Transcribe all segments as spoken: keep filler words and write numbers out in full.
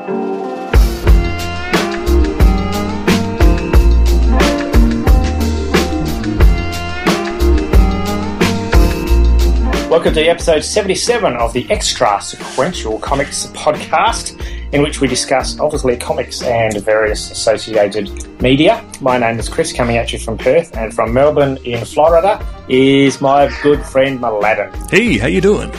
Welcome to episode seventy-seven of the Extra Sequential Comics podcast, in which we discuss, obviously, comics and various associated media. My name is Chris, coming at you from Perth, and from Melbourne in Florida is my good friend Mladen. Hey, how you doing?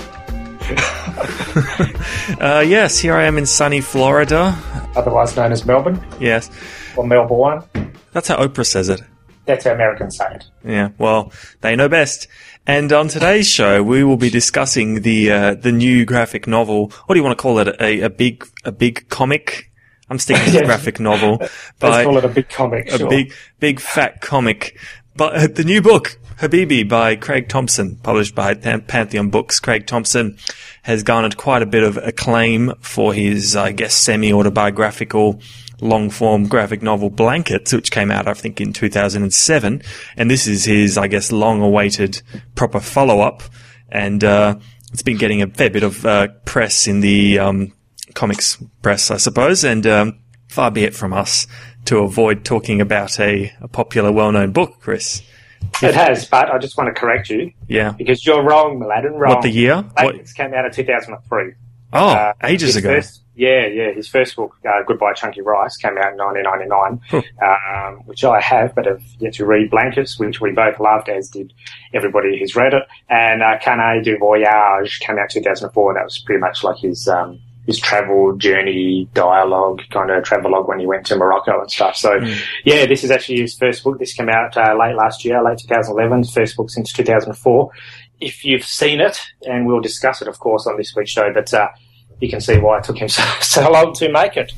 uh, yes, here I am in sunny Florida. Otherwise known as Melbourne. Yes. Or Melbourne. That's how Oprah says it. That's how Americans say it. Yeah, well, they know best. And on today's show, we will be discussing the uh, the new graphic novel. What do you want to call it? A, a big a big comic? I'm sticking with Yeah. graphic novel. Let's call it a big comic. A sure. big big fat comic. But uh, the new book, Habibi, by Craig Thompson, published by Pan- Pantheon Books. Craig Thompson has garnered quite a bit of acclaim for his, I guess, semi-autobiographical long-form graphic novel Blankets, which came out, I think, in two thousand seven. And this is his, I guess, long-awaited proper follow-up. And uh it's been getting a fair bit of uh press in the um comics press, I suppose. And um far be it from us to avoid talking about a, a popular, well-known book, Chris. It has, but I just want to correct you. Yeah. Because you're wrong, Mladen. Wrong. What, the year? Blankets came out in two thousand three. Oh, Uh, ages his ago. First, yeah, yeah. His first book, uh, Goodbye Chunky Rice, came out in nineteen ninety-nine, Huh. um, which I have, but have yet to read. Blankets, which we both loved, as did everybody who's read it. And uh, Carnet du Voyage came out in two thousand four. That was pretty much like his um, his travel journey dialogue, kind of travelogue when he went to Morocco and stuff. So, Mm. yeah, this is actually his first book. This came out uh, late last year, late twenty eleven, first book since two thousand four. If you've seen it, and we'll discuss it, of course, on this week's show, but uh, you can see why it took him so, so long to make it.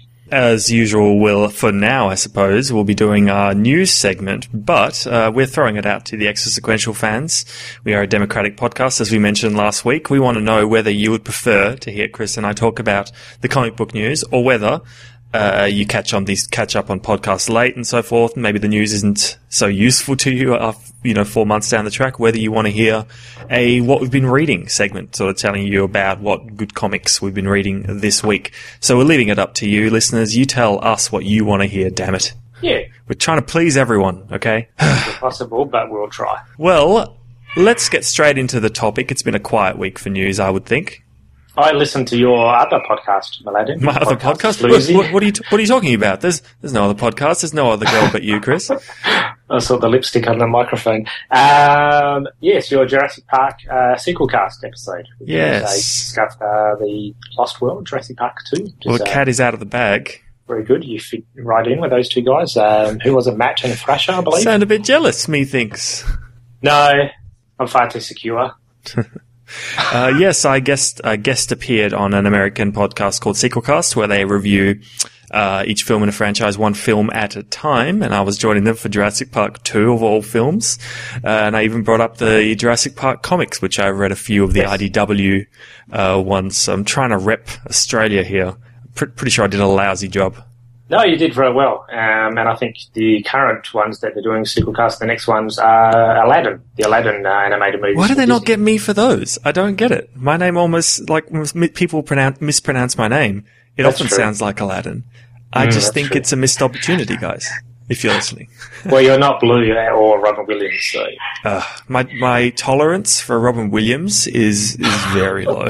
As usual, we'll, for now, I suppose, we'll be doing our news segment, but uh, we're throwing it out to the Extra Sequential fans. We are a democratic podcast, as we mentioned last week. We want to know whether you would prefer to hear Chris and I talk about the comic book news, or whether uh, you catch on these catch up on podcasts late and so forth. Maybe the news isn't so useful to you, uh, you know, four months down the track. Whether you want to hear a what we've been reading segment, sort of telling you about what good comics we've been reading this week. So we're leaving it up to you, listeners. You tell us what you want to hear. Damn it, Yeah, we're trying to please everyone. Okay. it's possible, but we'll try. Well, let's get straight into the topic. It's been a quiet week for news, I would think. I listened to your other podcast, Mladen. My other podcast? What, Lucy. what, what are you What are you talking about? There's There's no other podcast. There's no other girl but you, Chris. I saw the lipstick on the microphone. Um, yes, your Jurassic Park uh, sequel cast episode. Yes. They discussed uh, the Lost World, Jurassic Park two. Which Well, is, the uh, cat is out of the bag. very good. You fit right in with those two guys. Um, who was it? Matt and Thrasher, I believe? Sound a bit jealous, methinks. No, I'm far too secure. Uh, yes, I guest I guest appeared on an American podcast called Sequelcast, where they review uh, each film in a franchise, one film at a time, and I was joining them for Jurassic Park two of all films. Uh, and I even brought up the Jurassic Park comics, which I've read a few of the Yes. I D W uh, ones. So I'm trying to rep Australia here. Pre- pretty sure I did a lousy job. No, you did very well. Um, and I think the current ones that they're doing sequel cast, the next ones are Aladdin, the Aladdin uh, animated movie. Why do they not get me for those? I don't get it. My name almost, like, m- people pronounce, mispronounce my name. It That's often true. sounds like Aladdin. I Mm, just that's think true. it's a missed opportunity, guys, if you're listening. Well, you're not Blue or Robin Williams, so... Uh, my my tolerance for Robin Williams is is very low.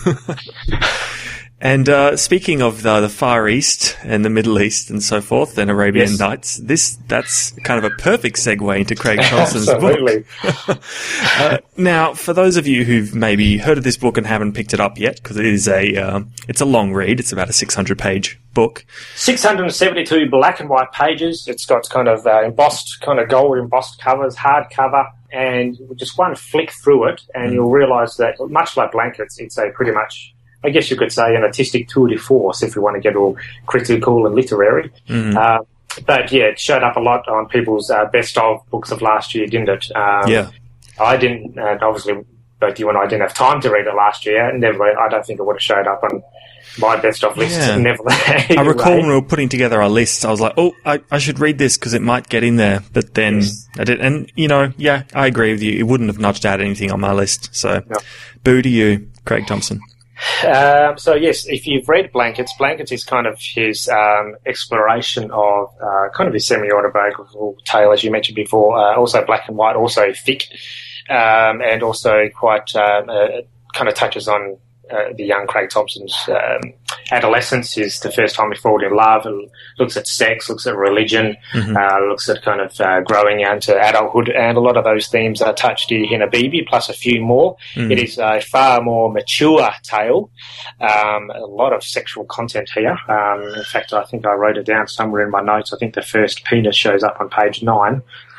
And uh, speaking of the, the Far East and the Middle East and so forth, and Arabian Yes. Nights, this that's kind of a perfect segue into Craig Thompson's book. Absolutely. Uh, now, for those of you who've maybe heard of this book and haven't picked it up yet, because it is a um, it's a long read. It's about a six hundred page book. six hundred seventy-two black and white pages. It's got kind of uh, embossed, kind of gold embossed covers, hard cover, and just one flick through it, and you'll realise that, much like Blankets, it's a pretty much, I guess you could say, an artistic tour de force if you want to get all critical and literary. Mhm. Uh, but yeah, it showed up a lot on people's uh, best of books of last year, didn't it? Um, Yeah. I didn't, and obviously both you and I didn't have time to read it last year. Never, I don't think it would have showed up on my best of lists. Yeah. Never. I recall when we were putting together our lists, I was like, oh, I, I should read this because it might get in there. But then Yes. I did. And, you know, yeah, I agree with you. It wouldn't have nudged out anything on my list. So No. boo to you, Craig Thompson. Um, so yes, if you've read Blankets, Blankets is kind of his um, exploration of uh, kind of his semi-autobiographical tale, as you mentioned before. Uh, also black and white, also thick, um, and also quite um, uh, kind of touches on uh, the young Craig Thompson's um, adolescence. Is the first time he falls in love, and looks at sex, looks at religion, mm-hmm. uh, looks at kind of uh, growing into adulthood, and a lot of those themes are touched in Habibi, plus a few more. Mm-hmm. It is a far more mature tale, um, a lot of sexual content here. Um, in fact, I think I wrote it down somewhere in my notes. I think the first penis shows up on page nine.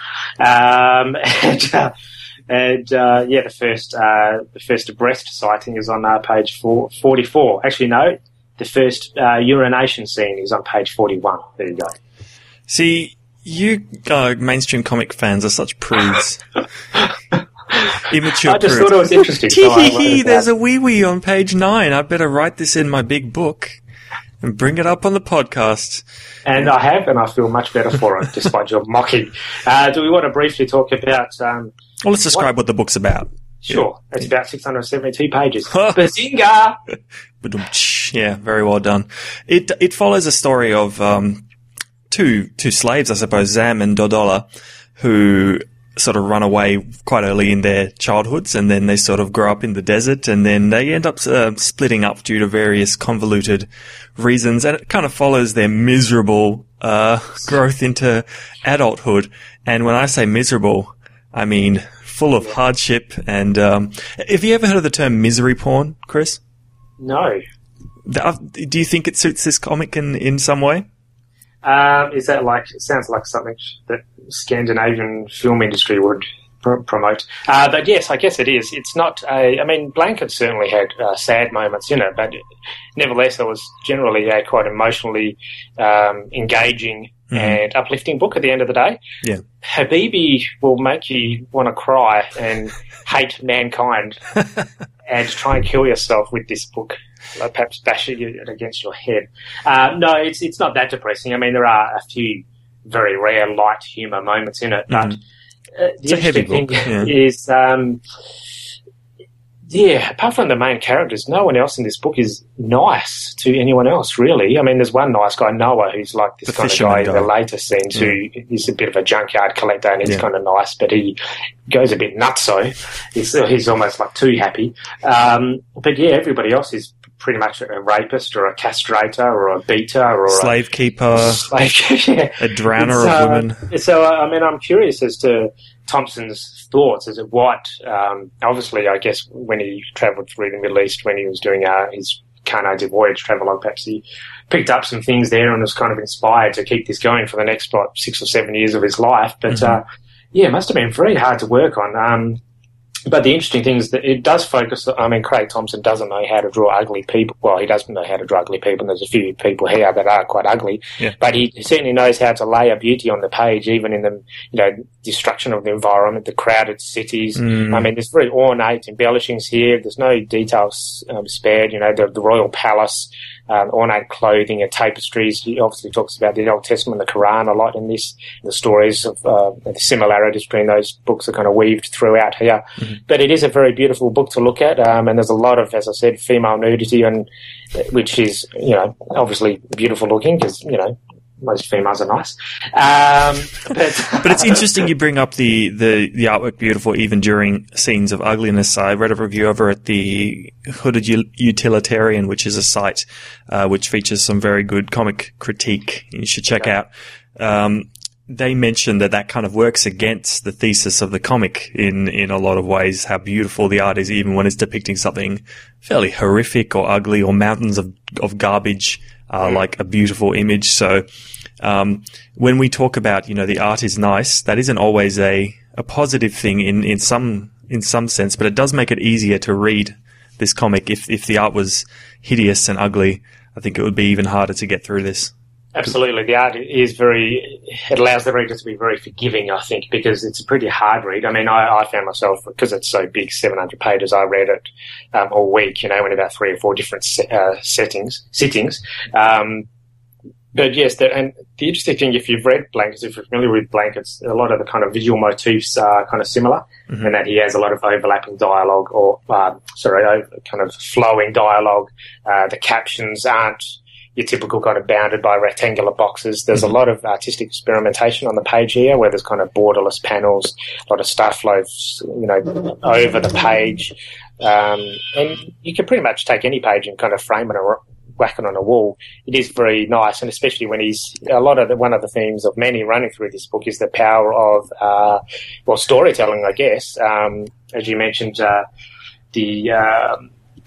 Um, and, uh, And uh, yeah, the first uh, the first breast sighting is on uh, page four, forty-four. Actually, no, the first uh, urination scene is on page forty-one. There you go. See, you uh, mainstream comic fans are such prudes. Immature. I just prudes. thought it was interesting. So Tee there's a wee wee on page nine. I better write this in my big book and bring it up on the podcast. And I have, and I feel much better for it, despite your mocking. Uh, do we want to briefly talk about... Um, well, let's describe what, what the book's about. Sure. Yeah. It's about six hundred seventy-two pages. Bazinga! Yeah, very well done. It it follows a story of um, two two slaves, I suppose, Zam and Dodola, who sort of run away quite early in their childhoods, and then they sort of grow up in the desert, and then they end up uh, splitting up due to various convoluted reasons, and it kind of follows their miserable uh, growth into adulthood. And when I say miserable, I mean full of hardship. And um, have you ever heard of the term misery porn, Chris? No. Do you think it suits this comic in, in some way? Um, is that like, it sounds like something that Scandinavian film industry would pr- promote. Uh, but yes, I guess it is. It's not a, I mean, Blanket certainly had uh, sad moments in it, but nevertheless, it was generally a quite emotionally um, engaging mm-hmm. and uplifting book at the end of the day. Yeah. Habibi will make you want to cry and hate mankind and try and kill yourself with this book. Like perhaps bashing it against your head. Uh, no, it's it's not that depressing. I mean, there are a few very rare light humour moments in it, but mm-hmm. uh, the it's interesting thing yeah. is, um, yeah, apart from the main characters, no one else in this book is nice to anyone else, really. I mean, there's one nice guy, Noah, who's like this the kind of guy, guy in the later scenes yeah. who is a bit of a junkyard collector, and he's yeah. kind of nice, but he goes a bit nutso. He's, he's almost like too happy. Um, but yeah, everybody else is pretty much a rapist or a castrator or a beater or slave a keeper, slave, yeah. a drowner it's, of uh, women. So, uh, I mean, I'm curious as to Thompson's thoughts as to what, um, obviously, I guess when he travelled through the Middle East, when he was doing uh, his Carnage Voyage travelogue, perhaps he picked up some things there and was kind of inspired to keep this going for the next, what, six or seven years of his life. But, mm-hmm. uh, yeah, it must have been very hard to work on. Um, But the interesting thing is that it does focus, I mean, Craig Thompson doesn't know how to draw ugly people. Well, he doesn't know how to draw ugly people, and there's a few people here that are quite ugly. Yeah. But he certainly knows how to lay a beauty on the page, even in the, you know, destruction of the environment, the crowded cities. Mm. I mean, there's very ornate embellishings here. There's no details um, spared, you know, the, the royal palace, um, ornate clothing and tapestries. He obviously talks about the Old Testament, the Quran a lot in this. The stories of uh, the similarities between those books are kind of weaved throughout here. Mm-hmm. But it is a very beautiful book to look at, um, and there's a lot of, as I said, female nudity, and which is, you know, obviously beautiful looking because, you know, most females are nice. Um, but, but it's interesting you bring up the, the, the artwork beautiful even during scenes of ugliness. I read a review over at the Hooded Utilitarian, which is a site uh, which features some very good comic critique you should check okay. out. Um, they mentioned that that kind of works against the thesis of the comic in, in a lot of ways, how beautiful the art is, even when it's depicting something fairly horrific or ugly or mountains of, of garbage, uh, like a beautiful image. So, um, when we talk about, you know, the art is nice, that isn't always a, a positive thing in, in some, in some sense, but it does make it easier to read this comic. If, if the art was hideous and ugly, I think it would be even harder to get through this. Absolutely. The art is very, it allows the reader to be very forgiving, I think, because it's a pretty hard read. I mean, I, I found myself, because it's so big, seven hundred pages, I read it um, all week, you know, in about three or four different se- uh, settings, sittings. Um, But yes, the, and the interesting thing, if you've read Blankets, if you're familiar with Blankets, a lot of the kind of visual motifs are kind of similar, mm-hmm. in that he has a lot of overlapping dialogue, or uh, sorry, kind of flowing dialogue. Uh, the captions aren't your typical kind of bounded by rectangular boxes. There's mm-hmm. a lot of artistic experimentation on the page here, where there's kind of borderless panels, a lot of stuff flows, you know, over the page, um, and you can pretty much take any page and kind of frame it or whack it on a wall. It is very nice, and especially when he's a lot of the, one of the themes of many running through this book is the power of uh, well storytelling, I guess. Um, as you mentioned, uh, the uh,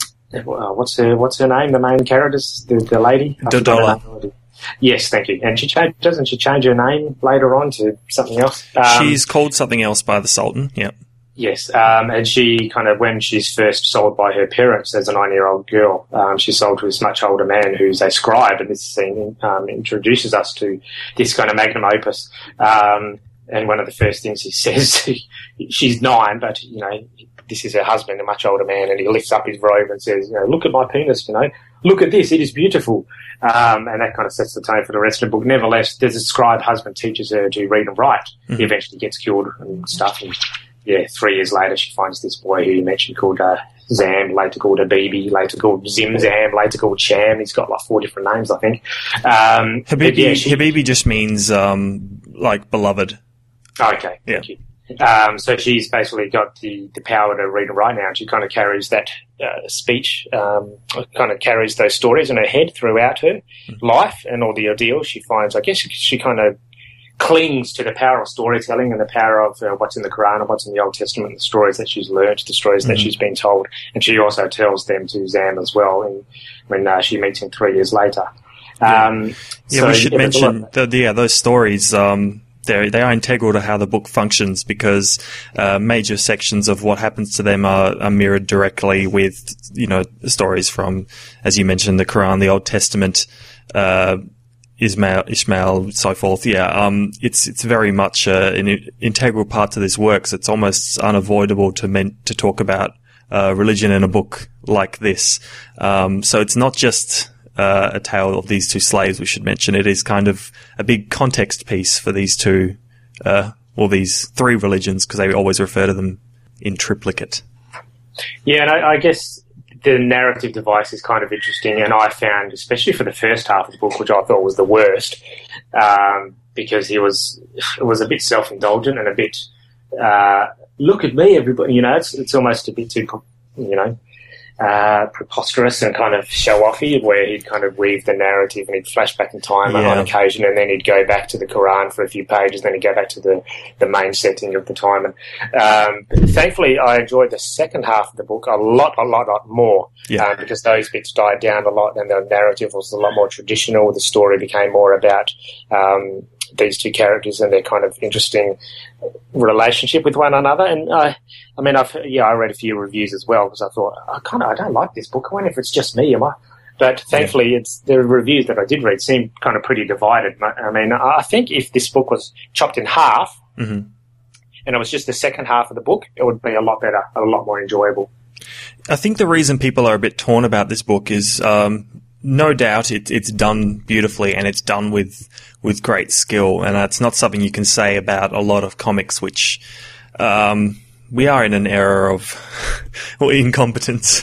what's her what's her name? The main character, the, the lady, Dodola. Yes, thank you. And she cha- doesn't she change her name later on to something else? Um, She's called something else by the Sultan. Yeah. Yes, um, and she kind of, when she's first sold by her parents as a nine-year-old girl, um, she's sold to this much older man who's a scribe, and this scene um, introduces us to this kind of magnum opus. Um, and one of the first things he says, she's nine, but, you know, this is her husband, a much older man, and he lifts up his robe and says, you know, look at my penis, you know, look at this, it is beautiful. Um, and that kind of sets the tone for the rest of the book. Nevertheless, there's a scribe husband teaches her to read and write. Mm-hmm. He eventually gets killed and stuff, and yeah, three years later, she finds this boy who you mentioned called uh, Zam, later called Habibi, later called Zimzam, later called Sham. He's got like four different names, I think. Um, Habibi, yeah, she, Habibi just means um, like beloved. Okay, yeah. Thank you. Um, so she's basically got the, the power to read and write now, and she kind of carries that uh, speech, um, kind of carries those stories in her head throughout her mm-hmm. life and all the ordeals she finds. I guess she, she kind of clings to the power of storytelling and the power of uh, what's in the Quran and what's in the Old Testament, the stories that she's learned, the stories mm-hmm. that she's been told. And she also tells them to Zam as well in, when uh, she meets him three years later. Yeah, um, yeah so, we should yeah, mention, the, the, yeah, those stories, um, they they are integral to how the book functions, because uh, major sections of what happens to them are, are mirrored directly with, you know, stories from, as you mentioned, the Quran, the Old Testament, uh, Ismail, Ishmael, so forth. Yeah, um, it's it's very much uh, an integral part to this work. So it's almost unavoidable to men- to talk about uh, religion in a book like this. Um, so it's not just uh, a tale of these two slaves. We should mention it is kind of a big context piece for these two, uh, or these three religions, because they always refer to them in triplicate. Yeah, and I, I guess the narrative device is kind of interesting, and I found, especially for the first half of the book, which I thought was the worst, um, because he was it was a bit self-indulgent and a bit, uh, look at me, everybody, you know, it's it's almost a bit too, you know, uh, preposterous and kind of show-offy, where he'd kind of weave the narrative and he'd flash back in time yeah. on occasion, and then he'd go back to the Quran for a few pages, then he'd go back to the, the main setting of the time. And um, thankfully, I enjoyed the second half of the book a lot, a lot, lot more, yeah. um, because those bits died down a lot, and the narrative was a lot more traditional. The story became more about um, these two characters and their kind of interesting relationship with one another. And I, I mean, I've yeah, I read a few reviews as well, because I thought I kind of I don't like this book. I wonder if it's just me, am I? But thankfully, yeah. it's the reviews that I did read seemed kind of pretty divided. I mean, I think if this book was chopped in half mm-hmm. and it was just the second half of the book, it would be a lot better, a lot more enjoyable. I think the reason people are a bit torn about this book is, um, no doubt, it, it's done beautifully and it's done with with great skill, and it's not something you can say about a lot of comics, which um, we are in an era of well, incompetence.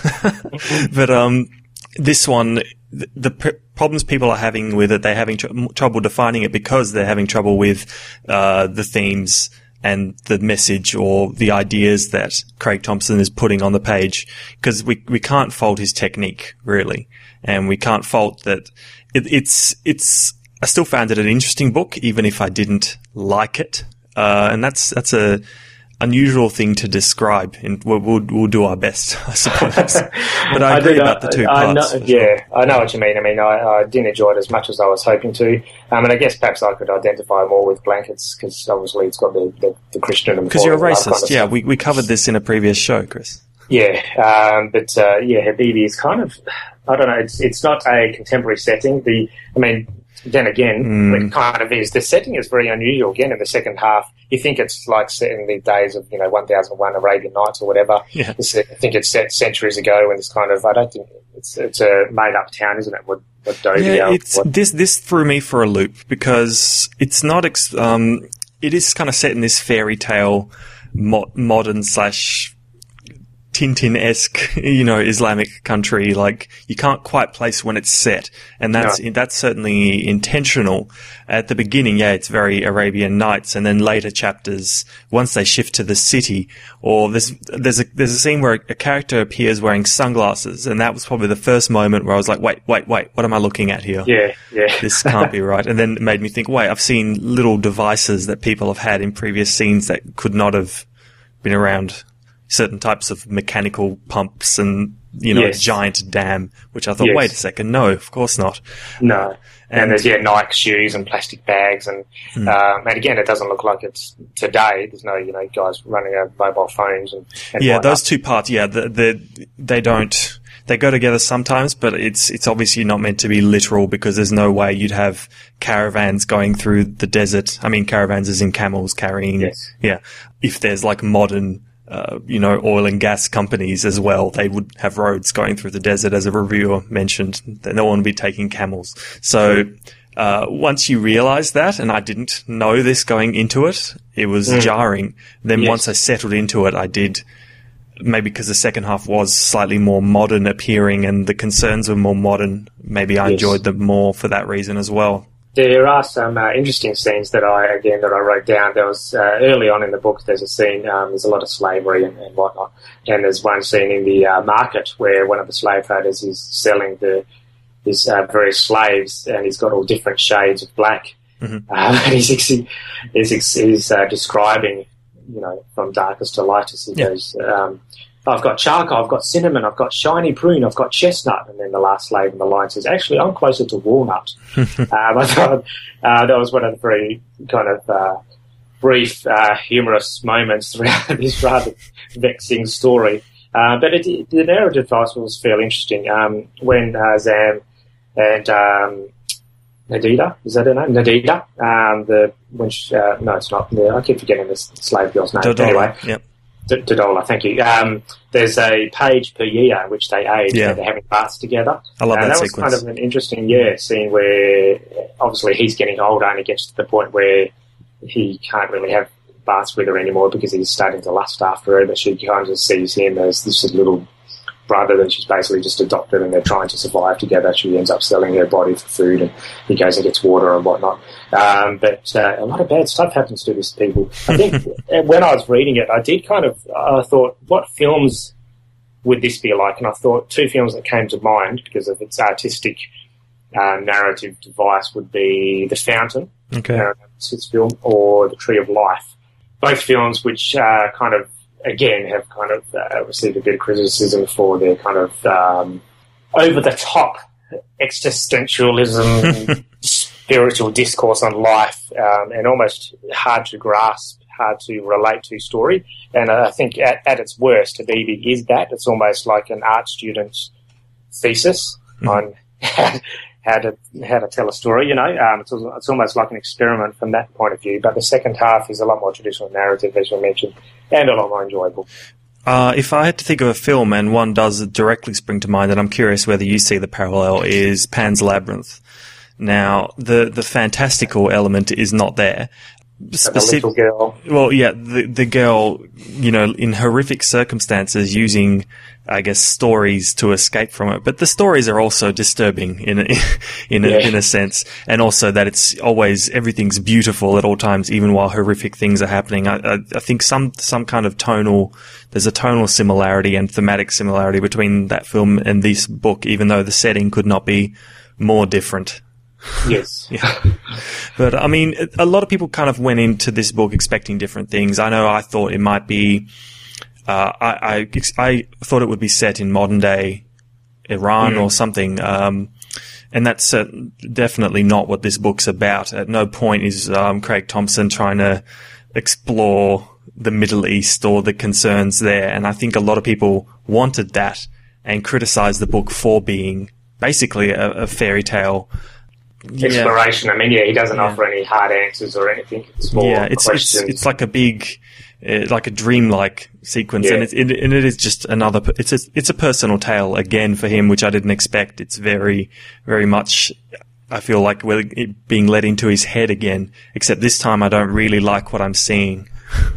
But um, this one, the, the pr- problems people are having with it, they're having tr- trouble defining it because they're having trouble with uh, the themes and the message or the ideas that Craig Thompson is putting on the page, because we we can't fault his technique, really, and we can't fault that it, it's it's. I still found it an interesting book, even if I didn't like it, uh, and that's that's a unusual thing to describe. And we'll we'll, we'll do our best, I suppose. But I, I agree about the two I, parts. I know, yeah, I know what you mean. I mean, I, I didn't enjoy it as much as I was hoping to, um, and I guess perhaps I could identify more with Blankets, because obviously it's got the the, the Christian and because you're a racist. Kind of yeah, stuff. we we covered this in a previous show, Chris. Yeah, um, but uh, yeah, Habibi is kind of, I don't know. It's it's not a contemporary setting. The I mean. Then again, mm. it kind of is. The setting is very unusual. Again, in the second half, you think it's like set in the days of, you know, one thousand one Arabian Nights or whatever. Yeah. It's, I think it's set centuries ago, and it's kind of, I don't think, it's it's a made-up town, isn't it? With what Dobie Yeah, are, it's what- this this threw me for a loop because it's not. Ex- um, it is kind of set in this fairy tale, mo- modern slash Tintin-esque, you know, Islamic country. Like, you can't quite place when it's set, and that's No. that's certainly intentional. At the beginning, yeah, it's very Arabian Nights, and then later chapters, once they shift to the city, or there's there's a there's a scene where a character appears wearing sunglasses, and that was probably the first moment where I was like, wait, wait, wait, what am I looking at here? yeah, yeah. This can't be right. And then it made me think, wait, I've seen little devices that people have had in previous scenes that could not have been around. Certain types of mechanical pumps and, you know, Yes. a giant dam, which I thought, Yes. wait a second, no, of course not. No. And, And- there's, yeah, Nike shoes and plastic bags. And, Hmm. um, and again, it doesn't look like it's today. There's no, you know, guys running out mobile phones and, and Yeah, whatnot. those two parts, yeah, the, the, they don't, they go together sometimes, but it's, it's obviously not meant to be literal because there's no way you'd have caravans going through the desert. I mean, caravans is in camels carrying, Yes. yeah. If there's like modern, uh, you know, oil and gas companies as well, they would have roads going through the desert, as a reviewer mentioned. No one would be taking camels. So, uh, once you realize that, and I didn't know this going into it, it was jarring. Then Yes. once I settled into it, I did, maybe because the second half was slightly more modern appearing and the concerns were more modern, maybe I Yes. enjoyed them more for that reason as well. There are some uh, interesting scenes that I, again, that I wrote down. There was, uh, early on in the book, there's a scene, um, there's a lot of slavery and, and whatnot. And there's one scene in the uh, market where one of the slave traders is selling the, his uh, various slaves, and he's got all different shades of black. Mm-hmm. Uh, and he's, he's, he's, he's uh, describing, you know, from darkest to lightest. He Yeah. goes, um, I've got charcoal, I've got cinnamon, I've got shiny prune, I've got chestnut. And then the last slave in the line says, actually, I'm closer to walnut. um, I thought uh, that was one of the very kind of uh, brief, uh, humorous moments throughout this rather vexing story. Uh, but it, the narrative device was fairly interesting. Um, when uh, Zam and um, Nadida, is that her name? Nadida, um, the when she, uh, no, it's not. I keep forgetting this slave girl's name. Dodola, Anyway, yep. D- Dodola, thank you. Um, there's a page per year in which they age, Yeah. and they're having baths together. I love and that that was sequence. kind of an interesting, yeah, scene where obviously he's getting older and it gets to the point where he can't really have baths with her anymore because he's starting to lust after her, but she kind of just sees him as this little brother that she's basically just adopted, and they're trying to survive together. She ends up selling her body for food, and he goes and gets water and whatnot. Um, but uh, a lot of bad stuff happens to these people. I think when I was reading it, I did kind of, I thought, what films would this be like? And I thought two films that came to mind because of its artistic uh, narrative device would be The Fountain, Okay. Aaron Smith's film, or The Tree of Life. Both films which uh, kind of, again, have kind of uh, received a bit of criticism for their kind of um, over-the-top existentialism, spiritual discourse on life, um, and almost hard to grasp, hard to relate to story. And I think at, at its worst, Habibi is that. It's almost like an art student's thesis mm. on how to how to tell a story, you know. Um, it's, it's almost like an experiment from that point of view. But the second half is a lot more traditional narrative, as you mentioned, and a lot more enjoyable. Uh, if I had to think of a film, and one does directly spring to mind, and I'm curious whether you see the parallel, is Pan's Labyrinth. Now, the, the fantastical element is not there. Specific- the little girl. Well, yeah, the the girl, you know, in horrific circumstances, using, I guess, stories to escape from it. But the stories are also disturbing in a, in a, yeah. in a sense, and also that it's always everything's beautiful at all times, even while horrific things are happening. I, I, I think some some kind of tonal, there's a tonal similarity and thematic similarity between that film and this book, even though the setting could not be more different. Yes. Yeah. But, I mean, a lot of people kind of went into this book expecting different things. I know I thought it might be, uh, I, I, I thought it would be set in modern day Iran mm. or something. Um, and that's uh, definitely not what this book's about. At no point is, um, Craig Thompson trying to explore the Middle East or the concerns there. And I think a lot of people wanted that and criticized the book for being basically a, a fairy tale exploration. Yeah. I mean, yeah, he doesn't Yeah. offer any hard answers or anything. It's more Yeah, it's, it's questions. it's like a big, uh, like a dreamlike sequence, Yeah. and it, it and it is just another. It's a it's a personal tale again for him, which I didn't expect. It's very very much. I feel like we're being let into his head again, except this time I don't really like what I'm seeing.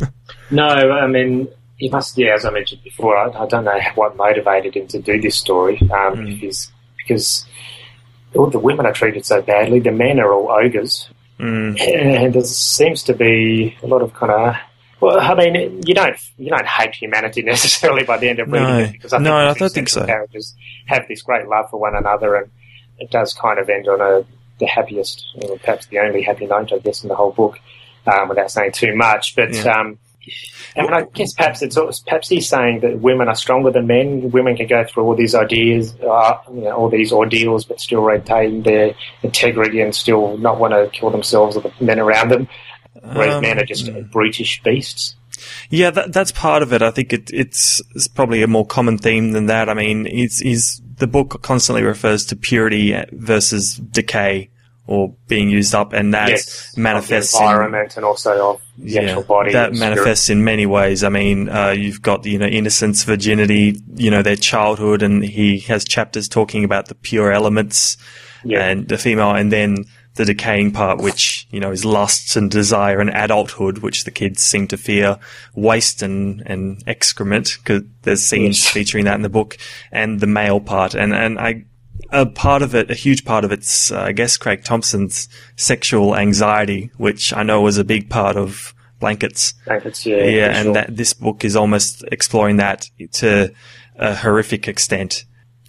No, I mean, he must, yeah, as I mentioned before, I, I don't know what motivated him to do this story, um, Mm. if he's, because all the women are treated so badly, the men are all ogres, Mm. and there seems to be a lot of kind of, well, I mean, you don't you don't hate humanity necessarily by the end of reading No. it, because I think No, the I two don't think central so. characters have this great love for one another, and it does kind of end on a the happiest, or perhaps the only happy note, I guess, in the whole book, um, without saying too much. But Yeah. um, and I guess perhaps it's also- perhaps he's saying that women are stronger than men. Women can go through all these ideas, uh, you know, all these ordeals, but still retain their integrity and still not want to kill themselves or the men around them. Whereas Um, men are just brutish beasts. Yeah, that, that's part of it. I think it, it's, it's probably a more common theme than that. I mean, it's, is the book constantly refers to purity versus decay or being used up, and that Yes, manifests of the in, environment and also of the actual body. that and spirit. manifests in many ways. I mean, uh, you've got, you know, innocence, virginity, you know, their childhood, and he has chapters talking about the pure elements Yeah. and the female, and then the decaying part, which, you know, is lusts and desire and adulthood, which the kids seem to fear, waste and, and excrement, because there's scenes Yes. featuring that in the book, and the male part. And, and I, a part of it, a huge part of it's, uh, I guess, Craig Thompson's sexual anxiety, which I know was a big part of Blankets. Blankets, yeah. Yeah, for and sure. that this book is almost exploring that to a horrific extent.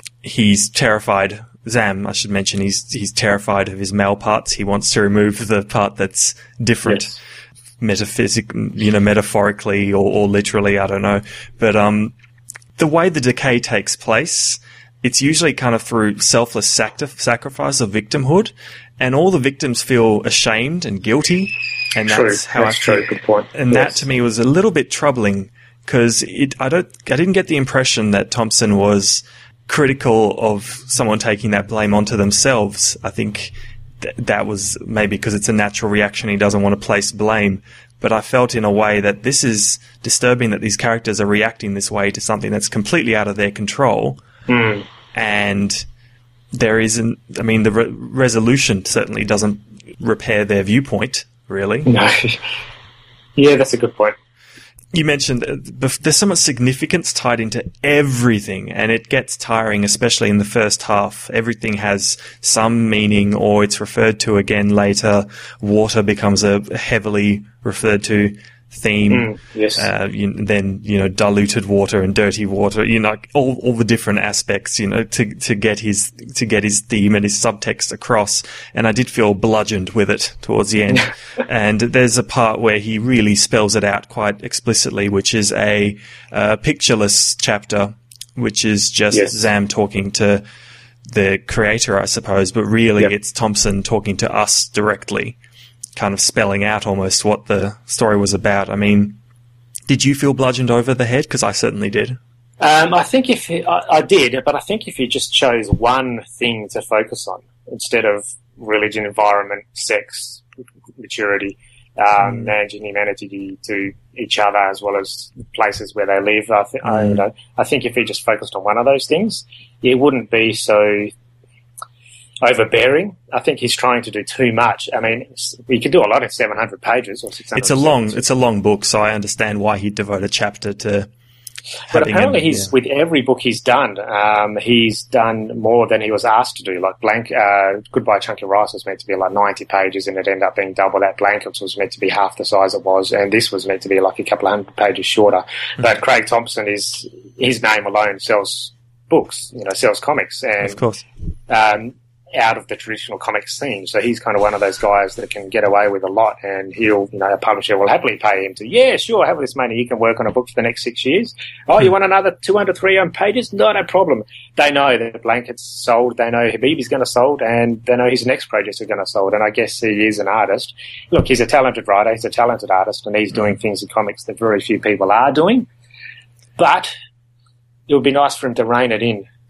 He's terrified. Zam, I should mention, he's he's terrified of his male parts. He wants to remove the part that's different, Yes. metaphysic, you know, metaphorically or, or literally. I don't know, but um, the way the decay takes place, it's usually kind of through selfless sacri- sacrifice or victimhood, and all the victims feel ashamed and guilty, and True. that's how That's I feel. true. Good point. And that Yes. to me was a little bit troubling, because it I don't I didn't get the impression that Thompson was critical of someone taking that blame onto themselves. I think th- that was maybe because it's a natural reaction. He doesn't want to place blame. But I felt in a way that this is disturbing, that these characters are reacting this way to something that's completely out of their control. Mm. And there isn't, I mean, the re- resolution certainly doesn't repair their viewpoint, really. No. Yeah, that's a good point. You mentioned uh, bef- there's so much significance tied into everything, and it gets tiring, especially in the first half. Everything has some meaning, or it's referred to again later. Water becomes a heavily referred to theme. Mm, yes. Uh, you, then, you know, diluted water and dirty water, you know, all, all the different aspects, you know, to, to get his, to get his theme and his subtext across. And I did feel bludgeoned with it towards the end. And there's a part where he really spells it out quite explicitly, which is a, uh, pictureless chapter, which is just Yes. Zam talking to the creator, I suppose, but really Yep. it's Thompson talking to us directly, kind of spelling out almost what the story was about. I mean, did you feel bludgeoned over the head? Because I certainly did. Um, I think if he, I, I did, but I think if you just chose one thing to focus on instead of religion, environment, sex, maturity, um, managing humanity to each other as well as places where they live, I, th- I, you know, I think if he just focused on one of those things, it wouldn't be so overbearing. I think he's trying to do too much. I mean, we could do a lot in seven hundred pages or six hundred. It's a long, it's a long book, so I understand why he'd devote a chapter to. But apparently, him, he's yeah. with every book he's done, um, he's done more than he was asked to do. Like Blank, uh, Goodbye Chunky Rice was meant to be like ninety pages, and it ended up being double that. Blankets was meant to be half the size it was, and this was meant to be like a couple of hundred pages shorter. Mm-hmm. But Craig Thompson is his name alone sells books, you know, sells comics, and Of course. Um, out of the traditional comic scene. So he's kind of one of those guys that can get away with a lot, and he'll, you know, a publisher will happily pay him to, yeah, sure, have this money. You can work on a book for the next six years. Oh, you want another two hundred, three hundred pages? Not a problem. They know that Blanket's sold. They know Habibi's going to sold, and they know his next projects are going to sold. And I guess he is an artist. Look, he's a talented writer. He's a talented artist, and he's doing things in comics that very few people are doing. But it would be nice for him to rein it in.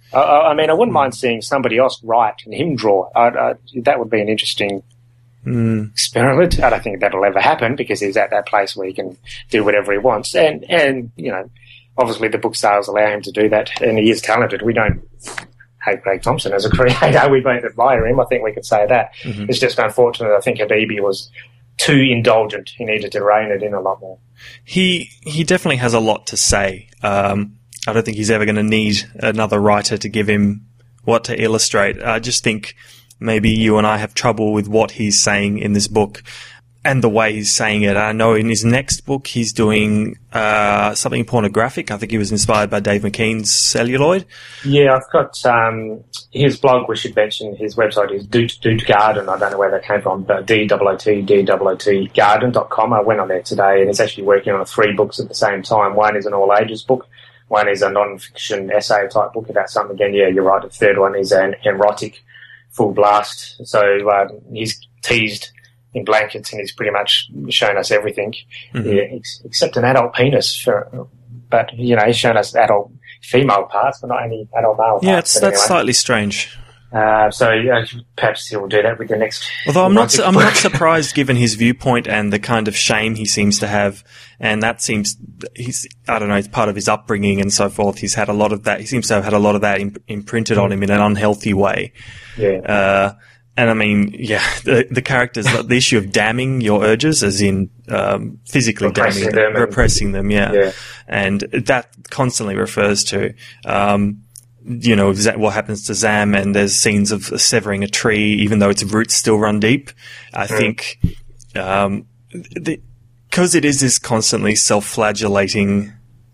I, I mean, I wouldn't mind seeing somebody else write and him draw. I, I, that would be an interesting mm. experiment. I don't think that'll ever happen because he's at that place where he can do whatever he wants. And, and you know, obviously the book sales allow him to do that, and he is talented. We don't hate Craig Thompson as a creator. We both admire him. I think we could say that. Mm-hmm. It's just unfortunate. I think Habibi was too indulgent. He needed to rein it in a lot more. He he definitely has a lot to say. Um, I don't think he's ever going to need another writer to give him what to illustrate. I just think maybe you and I have trouble with what he's saying in this book and the way he's saying it. I know in his next book he's doing uh, something pornographic. I think he was inspired by Dave McKean's Celluloid. Yeah, I've got um, his blog. We should mention his website is Doot, Doot Garden. I don't know where that came from, but D O O T, D O O T garden dot com. I went on there today, and he's actually working on three books at the same time. One is an all-ages book. One is a non-fiction essay type book about something. Again, yeah, you're right. The third one is an erotic full blast. So um, he's teased in blankets, and he's pretty much shown us everything, mm-hmm. yeah, ex- except an adult penis. For, but you know, he's shown us adult female parts, but not any adult male yeah, parts. Yeah, that's anyway. Slightly strange. Uh, so uh, perhaps he'll do that with the next. Although I'm not, I'm not surprised given his viewpoint and the kind of shame he seems to have, and that seems he's I don't know, it's part of his upbringing and so forth. He's had a lot of that. He seems to have had a lot of that imp- imprinted on him in an unhealthy way. Yeah. Uh, and I mean, yeah, the, the characters, the issue of damning your urges, as in um, physically repressing damning them, them repressing them, yeah. yeah, and that constantly refers to. Um, You know, what happens to Zam, and there's scenes of severing a tree, even though its roots still run deep. I mm. think, um, because it is this constantly self-flagellating,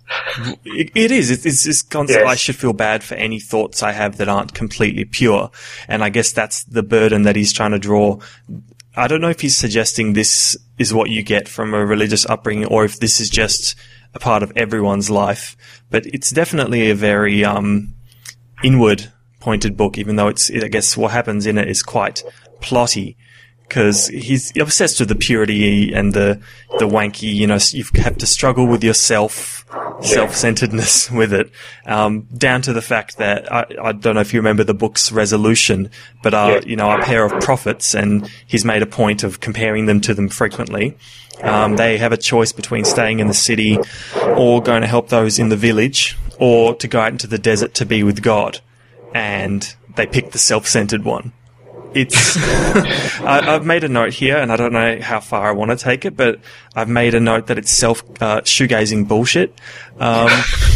it, it is, it's, it's this constant, yes. I should feel bad for any thoughts I have that aren't completely pure. And I guess that's the burden that he's trying to draw. I don't know if he's suggesting this is what you get from a religious upbringing, or if this is just a part of everyone's life. But it's definitely a very, um, inward pointed book, even though it's, I guess what happens in it is quite plotty, because he's obsessed with the purity and the, the wanky, you know, you have to struggle with yourself, self-centeredness with it, um, down to the fact that, I, I don't know if you remember the book's resolution, but, uh, you know, a pair of prophets, and he's made a point of comparing them to them frequently. Um, they have a choice between staying in the city or going to help those in the village, or to go out into the desert to be with God. And they pick the self-centered one. It's, I, I've made a note here, and I don't know how far I want to take it, but I've made a note that it's self, uh, shoegazing bullshit. Um,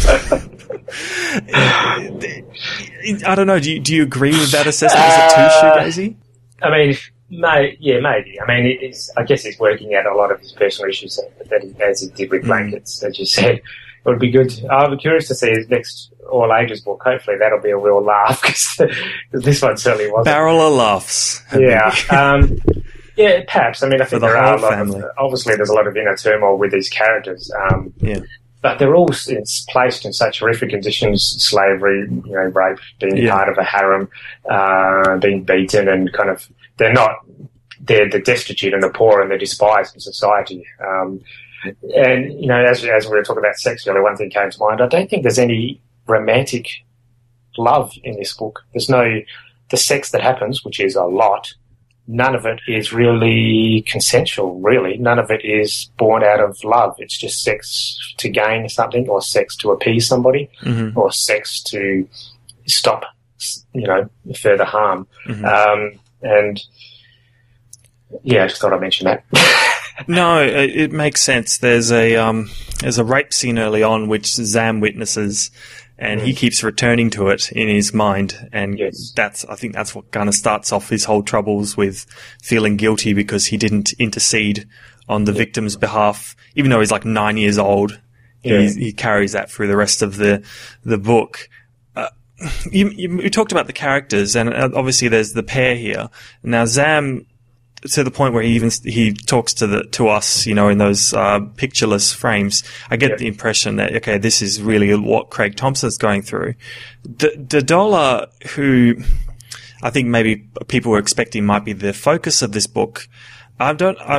I don't know. Do you, do you agree with that assessment? Is it too shoegazy? I mean, may, yeah, maybe. I mean, it is, I guess he's working out a lot of his personal issues that he, as he did with blankets, mm. as you said. It would be good. I'll be curious to see his next all ages book. Hopefully that'll be a real laugh, because this one certainly wasn't. Barrel of laughs. Yeah. um, yeah, perhaps. I mean, I think the there are a lot family. of, obviously there's a lot of inner turmoil with these characters. Um, yeah. But they're all it's placed in such horrific conditions: slavery, you know, rape, being yeah. part of a harem, uh, being beaten, and kind of, they're not, they're the destitute and the poor and the despised in society. Um, And, you know, as, as we were talking about sex earlier, one thing came to mind. I don't think there's any romantic love in this book. There's no, the sex that happens, which is a lot, none of it is really consensual, really. None of it is born out of love. It's just sex to gain something, or sex to appease somebody, mm-hmm. or sex to stop, you know, further harm. Mm-hmm. Um, and, yeah, I just thought I'd mention that. No, it, it makes sense. There's a um, there's a rape scene early on which Zam witnesses, and mm. he keeps returning to it in his mind, and yes. that's I think that's what kind of starts off his whole troubles with feeling guilty because he didn't intercede on the yeah. victim's behalf, even though he's like nine years old. Yeah. He, he carries that through the rest of the the book. Uh, you, you, you talked about the characters, and obviously there's the pair here. Now Zam, to the point where he even he talks to the to us, you know, in those uh, pictureless frames. I get yeah. the impression that okay, this is really what Craig Thompson's going through. D- Dadola, who I think maybe people were expecting might be the focus of this book, I don't. I mean,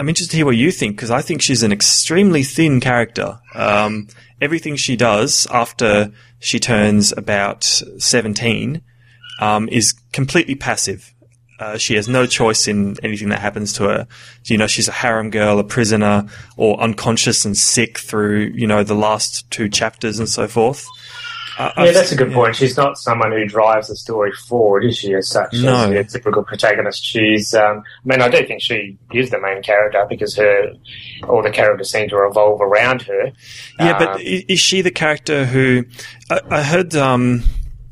I'm interested to hear what you think, because I think she's an extremely thin character. Um, everything she does after she turns about seventeen um, is completely passive. Uh, she has no choice in anything that happens to her. You know, she's a harem girl, a prisoner, or unconscious and sick through, you know, the last two chapters and so forth. Uh, yeah, I've, that's a good yeah. point. She's not someone who drives the story forward, is she, as such? No. As a typical protagonist. She's, um, I mean, I do think she is the main character because her, all the characters seem to revolve around her. Yeah, um, but is she the character who, I, I heard, um,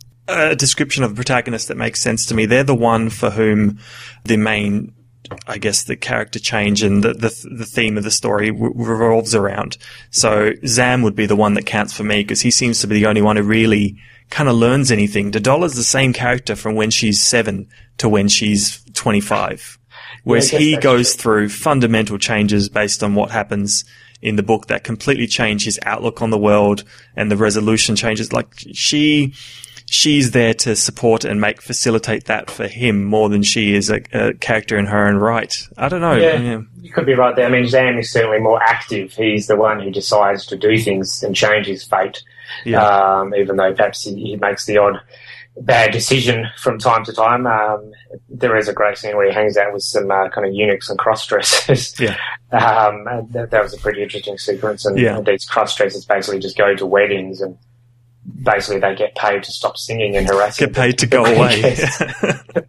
a description of a protagonist that makes sense to me. They're the one for whom the main, I guess, the character change and the the, the theme of the story w- revolves around. So Zam would be the one that counts for me because he seems to be the only one who really kind of learns anything. Dadola's the same character from when she's seven to when she's twenty-five, whereas yeah, he goes true. through fundamental changes based on what happens in the book that completely change his outlook on the world, and the resolution changes. Like she. She's there to support and make facilitate that for him more than she is a, a character in her own right. I don't know. Yeah, yeah, you could be right there. I mean, Zam is certainly more active. He's the one who decides to do things and change his fate, yeah. um, even though perhaps he, he makes the odd bad decision from time to time. Um, there is a great scene where he hangs out with some uh, kind of eunuchs and cross-dressers. Yeah. um, and that, that was a pretty interesting sequence. And, yeah. and these cross-dressers basically just go to weddings and basically they get paid to stop singing and harassing. Get paid to go away. uh,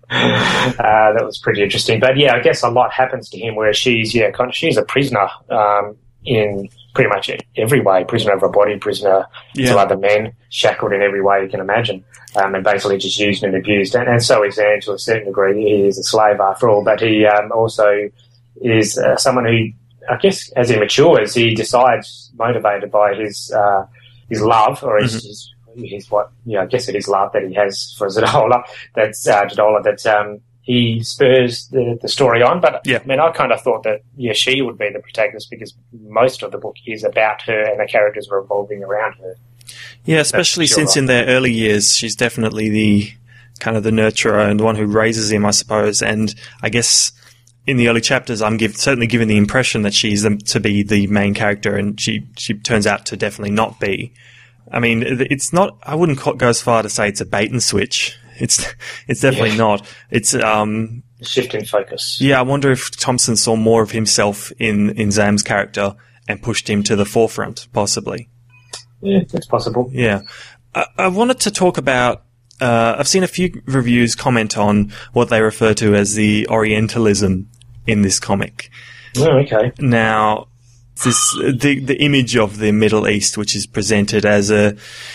that was pretty interesting. But yeah, I guess a lot happens to him where she's, yeah, kind of, she's a prisoner um, in pretty much every way. Prisoner of her body, prisoner yeah. to other men, shackled in every way you can imagine, um, and basically just used and abused. And, and so is Zam to a certain degree. He is a slave after all, but he um, also is uh, someone who, I guess, as he matures, he decides, motivated by his uh, his love, or his, mm-hmm. his, his what, yeah, I guess it is love that he has for Dadola, that's, uh, Dadola, that, um, he spurs the, the story on. But, yeah. I mean, I kind of thought that, yeah, she would be the protagonist because most of the book is about her and the characters revolving around her. Yeah, especially sure since right. in their early years, she's definitely the kind of the nurturer and the one who raises him, I suppose. And I guess in the early chapters, I'm give, certainly given the impression that she's the, to be the main character, and she, she turns out to definitely not be. I mean, it's not, I wouldn't go as far to say it's a bait and switch. It's, it's definitely yeah. not. It's, um, shift in focus. Yeah. I wonder if Thompson saw more of himself in, in Zam's character and pushed him to the forefront, possibly. Yeah, it's possible. Yeah. I, I wanted to talk about, uh, I've seen a few reviews comment on what they refer to as the Orientalism in this comic. Oh, okay. Now, this the the image of the Middle East, which is presented as a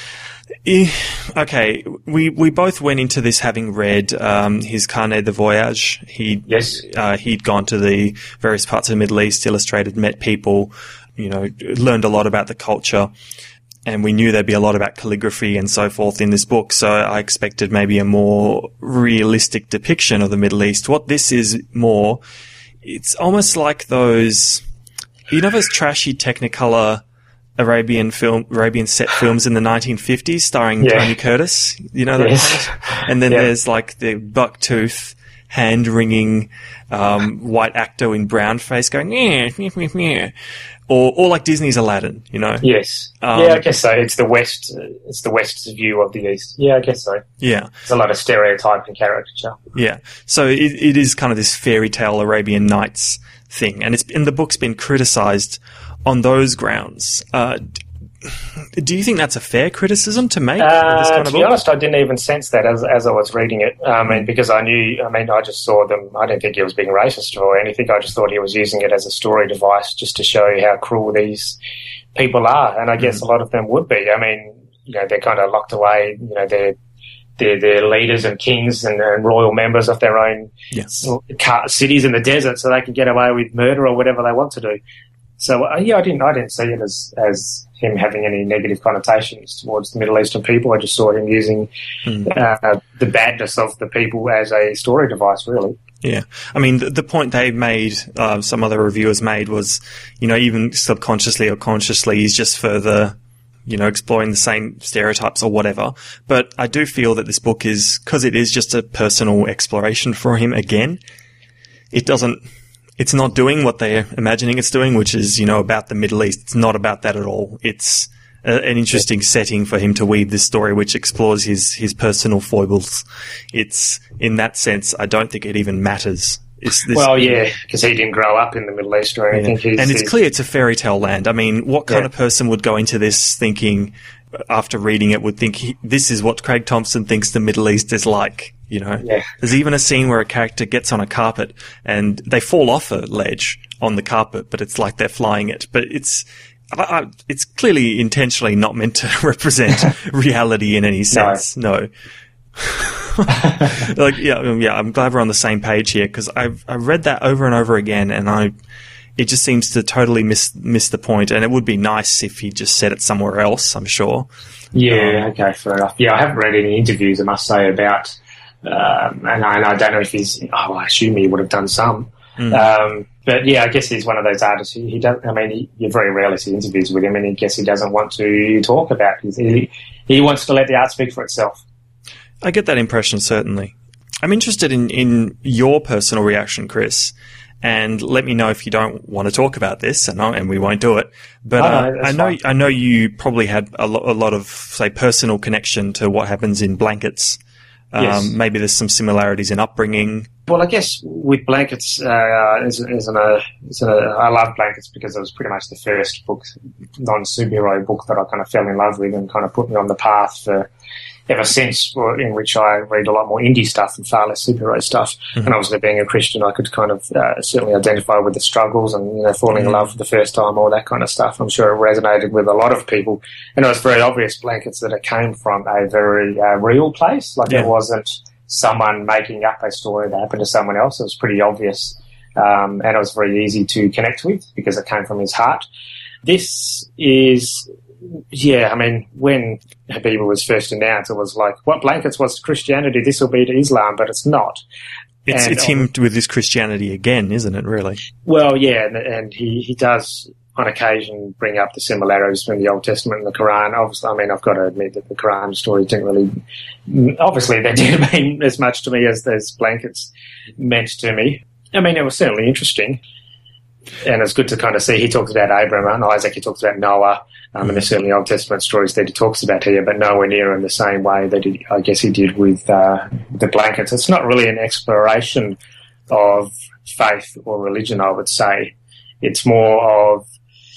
okay. We we both went into this having read um, his Carnet de Voyage. He yes, uh, he'd gone to the various parts of the Middle East, illustrated, met people, you know, learned a lot about the culture. And we knew there'd be a lot about calligraphy and so forth in this book, so I expected maybe a more realistic depiction of the Middle East. What this is more, it's almost like those, you know, those trashy Technicolor Arabian film, Arabian set films in the nineteen fifties starring yeah. Tony Curtis. You know that yes. kind? And then yeah. there's like the bucktooth, hand-wringing um, white actor in brown face going, yeah, yeah, yeah, yeah. Or, or like Disney's Aladdin, you know? Yes. Um, yeah, I guess so. It's the West, it's the West's view of the East. Yeah, I guess so. Yeah. There's a lot of stereotype and caricature. Yeah. So it, it is kind of this fairy tale Arabian Nights thing. And it's, and the book's been criticized on those grounds. Uh, do you think that's a fair criticism to make? Uh, this kind to of be book? honest, I didn't even sense that as as I was reading it. I mean, because I knew, I mean, I just saw them. I didn't think he was being racist or anything. I just thought he was using it as a story device just to show how cruel these people are. And I guess mm. a lot of them would be. I mean, you know, they're kind of locked away. You know, they're they're, they're leaders and kings and, and royal members of their own yes. cities in the desert, so they can get away with murder or whatever they want to do. So uh, yeah, I didn't I didn't see it as as him having any negative connotations towards the Middle Eastern people. I just saw him using mm. uh, the badness of the people as a story device, really. Yeah. I mean, the, the point they made, uh, some other reviewers made was, you know, even subconsciously or consciously, he's just further, you know, exploring the same stereotypes or whatever. But I do feel that this book is, because it is just a personal exploration for him again, it doesn't, it's not doing what they're imagining it's doing, which is, you know, about the Middle East. It's not about that at all. It's a, an interesting setting for him to weave this story, which explores his, his personal foibles. It's, in that sense, I don't think it even matters. This, well, yeah, because he didn't grow up in the Middle East or anything. Yeah. He's, and it's he's, clear it's a fairy tale land. I mean, what kind yeah. of person would go into this thinking, after reading it, would think he, this is what Craig Thompson thinks the Middle East is like? You know, yeah. There's even a scene where a character gets on a carpet and they fall off a ledge on the carpet, but it's like they're flying it. But it's, I, I, it's clearly intentionally not meant to represent reality in any sense. No. no. like, yeah, yeah, I'm glad we're on the same page here, because I've, I've read that over and over again, and I, it just seems to totally miss, miss the point. And it would be nice if he just said it somewhere else, I'm sure. Yeah. Um, okay. Fair enough. Yeah. I haven't read any interviews, I must say, about, Um, and, I, and I don't know if he's, oh, I assume he would have done some. Mm. Um, but yeah, I guess he's one of those artists who he doesn't, I mean, he, you very rarely see interviews with him, and I guess he doesn't want to talk about it. He, he wants to let the art speak for itself. I get that impression, certainly. I'm interested in, in your personal reaction, Chris, and let me know if you don't want to talk about this, and, and we won't do it. But oh, uh, no, I know fine. I know you probably had a, lo- a lot of, say, personal connection to what happens in Blankets. Um, yes. Maybe there's some similarities in upbringing. Well, I guess with Blankets, uh, isn't, isn't a, isn't a, I love Blankets because it was pretty much the first book, non-superhero book that I kind of fell in love with and kind of put me on the path for ever since, in which I read a lot more indie stuff and far less superhero stuff. Mm-hmm. And obviously being a Christian, I could kind of uh, certainly identify with the struggles and, you know, falling mm-hmm. in love for the first time, all that kind of stuff. I'm sure it resonated with a lot of people. And it was very obvious, Blankets, that it came from a very uh, real place. Like yeah. it wasn't someone making up a story that happened to someone else. It was pretty obvious. Um, and it was very easy to connect with because it came from his heart. This is... Yeah, I mean, when Habiba was first announced, it was like, what Blankets was to Christianity, this will be to Islam, but it's not. It's, and, it's him with his Christianity again, isn't it, really? Well, yeah, and, and he, he does, on occasion, bring up the similarities between the Old Testament and the Quran. Obviously, I mean, I've got to admit that the Quran story didn't really... Obviously, they didn't mean as much to me as, as Blankets meant to me. I mean, it was certainly interesting. And it's good to kind of see he talks about Abraham and Isaac, he talks about Noah, um, and there's certainly Old Testament stories that he talks about here, but nowhere near in the same way that he, I guess he did with uh, the Blankets. It's not really an exploration of faith or religion, I would say. It's more of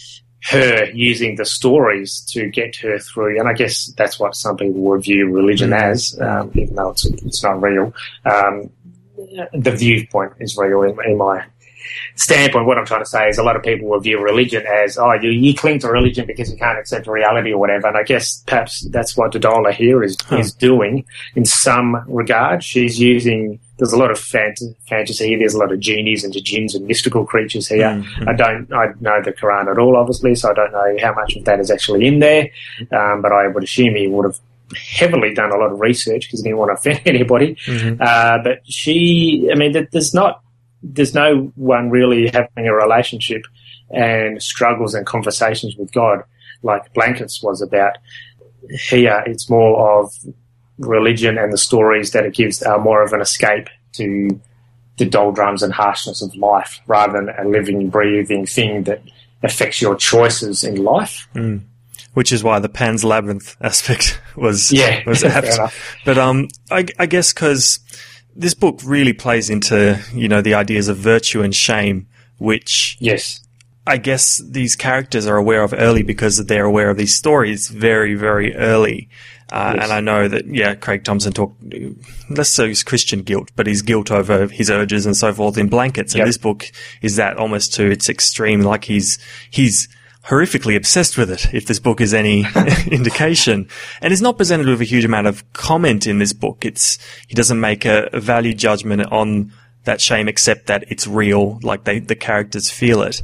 her using the stories to get her through, and I guess that's what some people would view religion mm-hmm. as, um, even though it's, it's not real. Um, the viewpoint is real in, in my standpoint. What I'm trying to say is a lot of people will view religion as, oh, you, you cling to religion because you can't accept reality or whatever. And I guess perhaps that's what Dadola here is, huh. is doing in some regard. She's using, there's a lot of fant- fantasy. There's a lot of genies and jinns and mystical creatures here. Mm-hmm. I don't, I know the Quran at all, obviously, so I don't know how much of that is actually in there. Um, but I would assume he would have heavily done a lot of research because he didn't want to offend anybody. Mm-hmm. Uh, but she, I mean, there's not, there's no one really having a relationship and struggles and conversations with God like Blankets was about. Here, it's more of religion and the stories that it gives are more of an escape to the doldrums and harshness of life rather than a living, breathing thing that affects your choices in life. Mm. Which is why the Pan's Labyrinth aspect was, yeah, was apt. But um, I, I guess because this book really plays into, you know, the ideas of virtue and shame, which yes, I guess these characters are aware of early because they're aware of these stories very, very early. Uh, yes. And I know that, yeah, Craig Thompson talked less so his Christian guilt, but his guilt over his urges and so forth in Blankets. Yep. And this book is that almost to its extreme, like he's, he's horrifically obsessed with it, if this book is any indication. And it's not presented with a huge amount of comment in this book. It's, he doesn't make a, a value judgment on that shame except that it's real, like they, the characters feel it.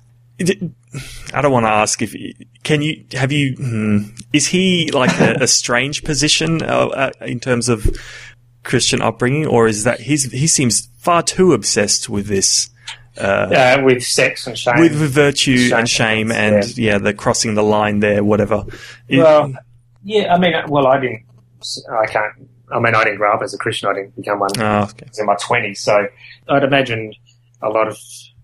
I don't want to ask if, can you, have you, hmm, is he like a, a strange position uh, uh, in terms of Christian upbringing, or is that he's, he seems far too obsessed with this? Uh, uh, with sex and shame. With, with virtue shame and shame and, and yeah. yeah, the crossing the line there, whatever. Well, it, yeah, I mean, well, I didn't, I can't, I mean, I didn't grow up as a Christian. I didn't become one oh, okay. in my twenties. So I'd imagine a lot of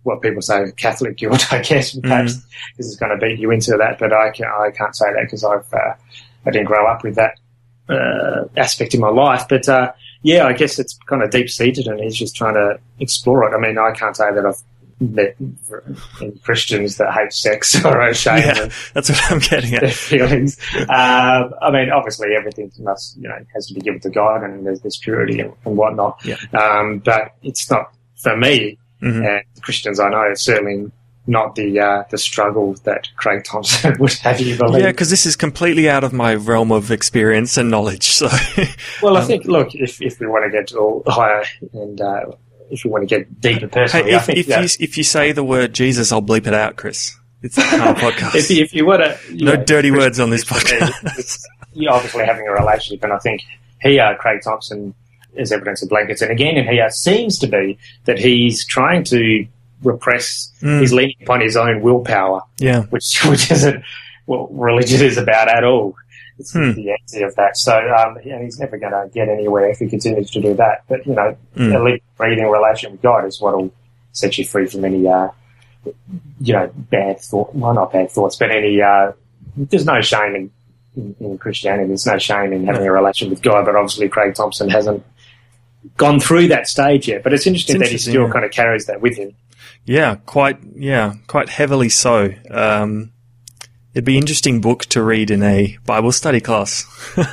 what people say, Catholic guilt, I guess, perhaps, because mm. it's going to beat you into that. But I can't, I can't say that because I've uh, I didn't grow up with that uh, aspect in my life. But uh, yeah, I guess it's kind of deep seated, and he's just trying to explore it. I mean, I can't say that I've met Christians that hate sex or are ashamed yeah, of that's what I'm getting at. Their feelings. um, I mean, obviously, everything must, you know, has to be given to God, and there's this purity and, and whatnot. Yeah. Um, but it's not for me. Mm-hmm. And Christians I know, it's certainly not the uh, the struggle that Craig Thompson would have you believe. Yeah, because this is completely out of my realm of experience and knowledge. So, well, I um, think, look, if if we want to get all higher and uh, if we want to get deeper personally, hey, if, I think if that, you if you say the word Jesus, I'll bleep it out, Chris. It's that kind of podcast. if, you, if you want to, no know, dirty words on this podcast. It's, you're obviously having a relationship, and I think here, Craig Thompson, is evidence of blankets. And again, in here seems to be that he's trying to repress, mm. he's leaning upon his own willpower, yeah, which which isn't what religion is about at all. It's hmm. the empty of that. So um, yeah, he's never going to get anywhere if he continues to do that. But, you know, mm. a living, breathing relation with God is what will set you free from any, uh, you know, bad thought. Well, not bad thoughts, but any, uh, there's no shame in, in, in Christianity. There's no shame in having a relation with God, but obviously Craig Thompson hasn't gone through that stage yet, but it's interesting, it's that he interesting, still yeah. kind of carries that with him. Yeah, quite. Yeah, quite heavily so. Um, it'd be an interesting book to read in a Bible study class.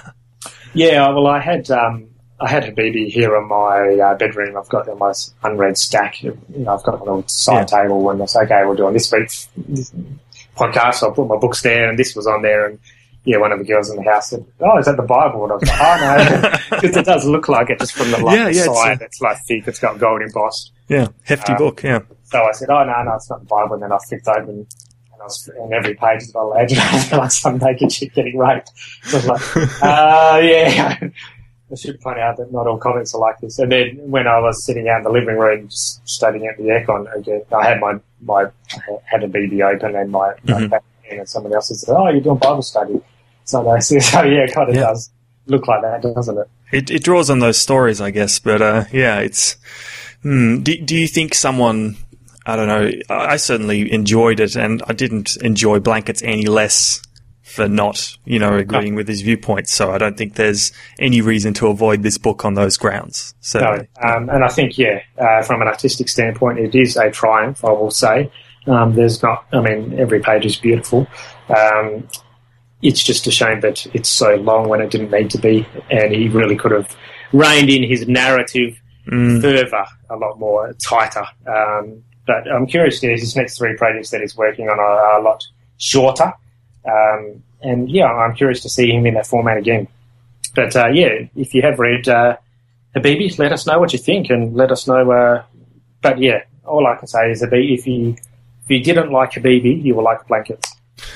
yeah, well, I had um, I had Habibi here in my uh, bedroom. I've got my unread stack. You know, I've got a little side yeah. table, and I say, okay, we're doing this week's podcast. So I put my books there, and this was on there, and yeah, one of the girls in the house said, "Oh, is that the Bible?" And I was like, "Oh no," because it does look like it just from the like, yeah, yeah, side. It's, it's like thick. It's got gold embossed. Yeah, hefty um, book. Yeah. So I said, "Oh no, no, it's not the Bible." And then I flipped open, and I was, and every page has got a legend of like some naked chick getting raped. So I was like, uh, "Yeah." I should point out that not all comments are like this. And then when I was sitting out in the living room just studying at the aircon again, I had my my had a B B open and my, mm-hmm. my and someone else said, "Oh, you're doing Bible study." So they say, so yeah, it kind of yeah. does look like that, doesn't it? It, it draws on those stories, I guess. But uh, yeah, it's. Hmm, do do you think someone? I don't know. I certainly enjoyed it, and I didn't enjoy Blankets any less for not, you know, agreeing no. with his viewpoints. So I don't think there's any reason to avoid this book on those grounds. No, um, and I think yeah, uh, from an artistic standpoint, it is a triumph. I will say, um, there's not. I mean, every page is beautiful. Um, It's just a shame that it's so long when it didn't need to be, and he really could have reined in his narrative mm. further, a lot more tighter. Um, but I'm curious, you know, his next three projects that he's working on are, are a lot shorter. Um, and, yeah, I'm curious to see him in that format again. But, uh, yeah, if you have read uh, Habibi, let us know what you think, and let us know. Uh, but, yeah, all I can say is that if you, if you didn't like Habibi, you will like Blankets.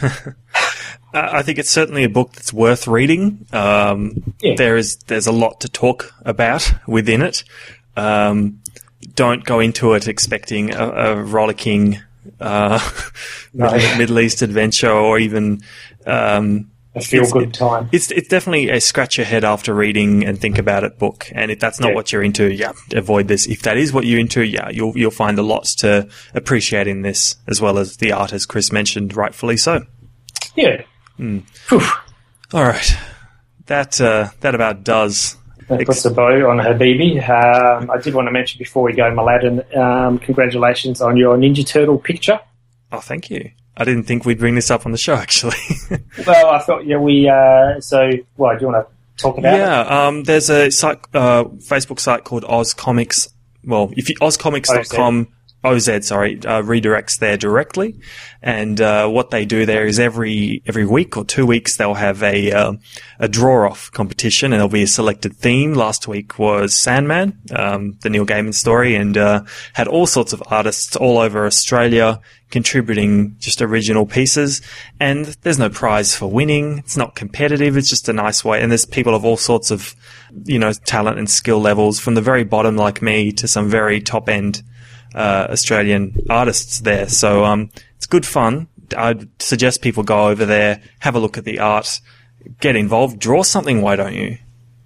I think it's certainly a book that's worth reading. Um, yeah. There is there's a lot to talk about within it. Um, don't go into it expecting a, a rollicking uh, no. Middle, Middle East adventure, or even um, a feel-good it, time. It's it's definitely a scratch your head after reading and think about it book. And if that's not yeah. what you're into, yeah, avoid this. If that is what you're into, yeah, you'll you'll find a lot to appreciate in this, as well as the art, as Chris mentioned, rightfully so. Yeah. Mm. All right, that uh, that about does. That puts a bow on Habibi. Um, I did want to mention before we go, Mladen, um, congratulations on your Ninja Turtle picture. Oh, thank you. I didn't think we'd bring this up on the show, actually. Well, I thought, yeah, we. Uh, so, well, do you want to talk about yeah, it? Yeah, um, there's a site, uh, Facebook site called Oz Comics. Well, if you oz comics dot com. O Z, sorry, uh, redirects there directly. And, uh, what they do there is every, every week or two weeks they'll have a, uh, a draw-off competition, and there'll be a selected theme. Last week was Sandman, um, the Neil Gaiman story, and, uh, had all sorts of artists all over Australia contributing just original pieces. And there's no prize for winning. It's not competitive. It's just a nice way. And there's people of all sorts of, you know, talent and skill levels, from the very bottom like me to some very top end Uh, Australian artists there. So um, it's good fun. I'd suggest people go over there, have a look at the art, get involved, draw something, why don't you?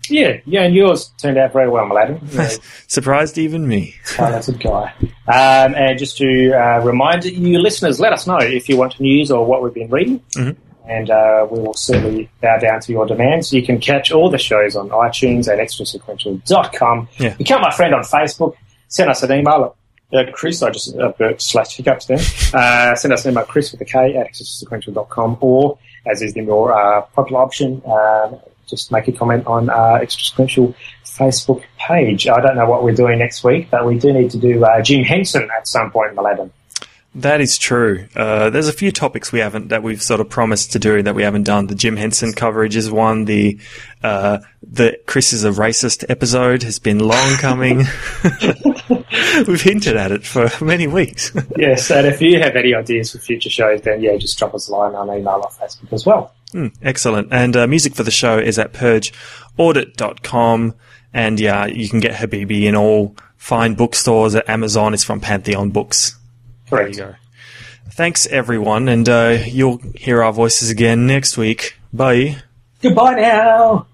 Yeah, yeah, and yours turned out very well, Maladen. Yeah. Surprised even me. Talented guy. Um, and just to uh, remind you listeners, let us know if you want news or what we've been reading. Mm-hmm. And uh, we will certainly bow down to your demands. You can catch all the shows on iTunes at extra sequential dot com. Yeah. Become my friend on Facebook. Send us an email at uh, Chris, I just uh, slash hiccups then. Uh, send us an email, Chris with a K at extra sequential dot com, or, as is the more uh, popular option, um, just make a comment on our Extra Sequential Facebook page. I don't know what we're doing next week, but we do need to do uh, Jim Henson at some point, Maladen. That is true. Uh, there's a few topics we haven't that we've sort of promised to do that we haven't done. The Jim Henson coverage is one. The uh, the Chris is a racist episode has been long coming. We've hinted at it for many weeks. Yes, and if you have any ideas for future shows, then yeah, just drop us a line on email or Facebook as well. Mm, excellent. And uh, music for the show is at purge audit dot com. And yeah, you can get Habibi in all fine bookstores. At Amazon, it's from Pantheon Books. Correct. There you go. Thanks, everyone, and uh, you'll hear our voices again next week. Bye. Goodbye now.